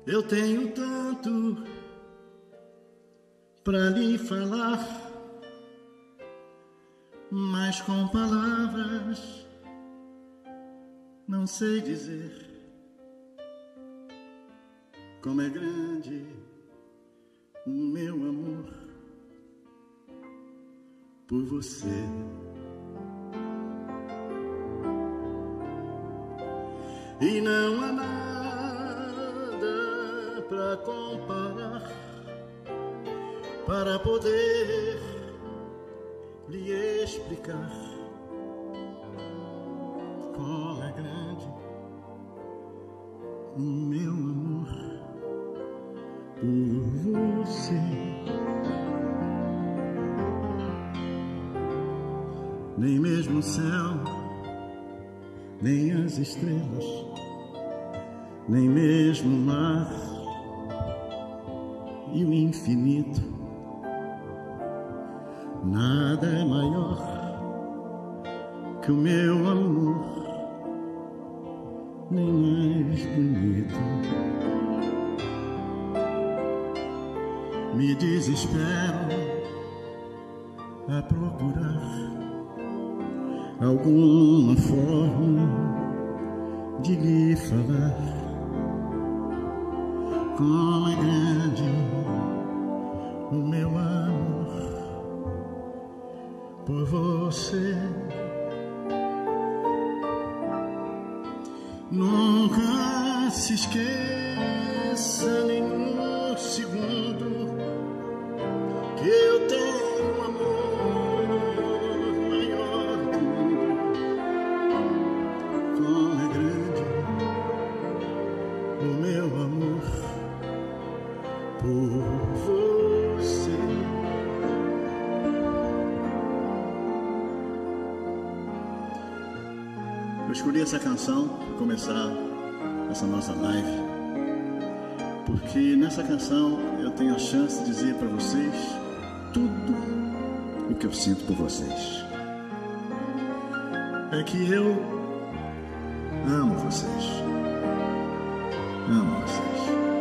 Eu tenho tanto pra lhe falar, mas com palavras não sei dizer como é grande o meu amor por você. E não há nada pra comparar para poder lhe explicar como é grande o meu amor por você. Nem mesmo o céu, nem as estrelas, nem mesmo o mar e o infinito, nada é maior que o meu amor, nem mais bonito. Me desespero a procurar alguma forma de lhe falar como é grande o meu amor por você. Nunca se esqueça nenhum segundo que eu tenho um amor maior do mundo. Como é grande o meu amor por você. Eu escolhi essa canção para começar essa nossa live, porque nessa canção eu tenho a chance de dizer para vocês tudo o que eu sinto por vocês. É que eu amo vocês. Amo vocês.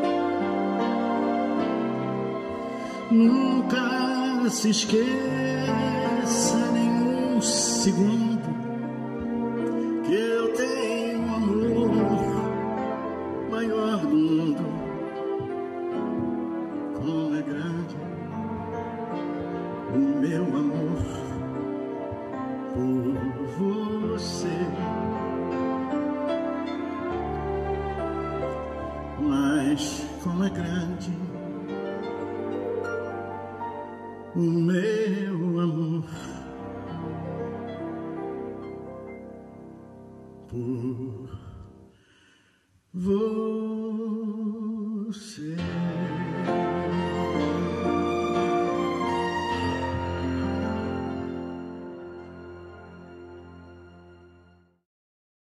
Nunca se esqueça nenhum segundo que eu tenho um amor maior do mundo. Como é grande o meu amor por você. Mas como é grande o meu amor por você.